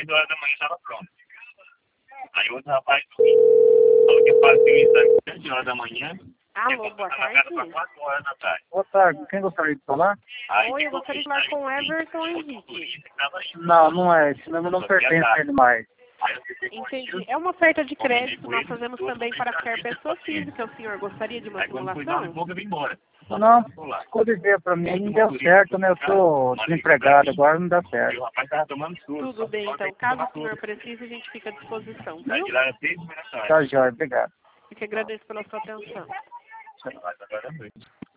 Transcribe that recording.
6 horas da manhã estava pronto. Aí outro rapaz falou que fazia o exame às 7 horas da manhã. Alô, boa tarde. Para 4 horas da tarde. Boa tarde, quem gostaria de falar? Aí, Oi, eu gostaria de falar com o Everton Henrique. Não, não é, esse nome não pertence a ele mais. Entendi. É uma oferta de crédito, nós fazemos também para qualquer pessoa física. O senhor gostaria de uma Aí quando foi 9 e simulação? pouco eu vim embora. Não, escolhe ver pra mim, não deu certo, né? Eu tô desempregado, agora não dá E certo. o rapaz tava tomando surto. Tudo bem, então. Caso o senhor precise, a gente fica à disposição, Aí viu? de lá era 6 da tarde. Tá, jóia, obrigado. Eu que agradeço pela sua atenção. Agora é noite.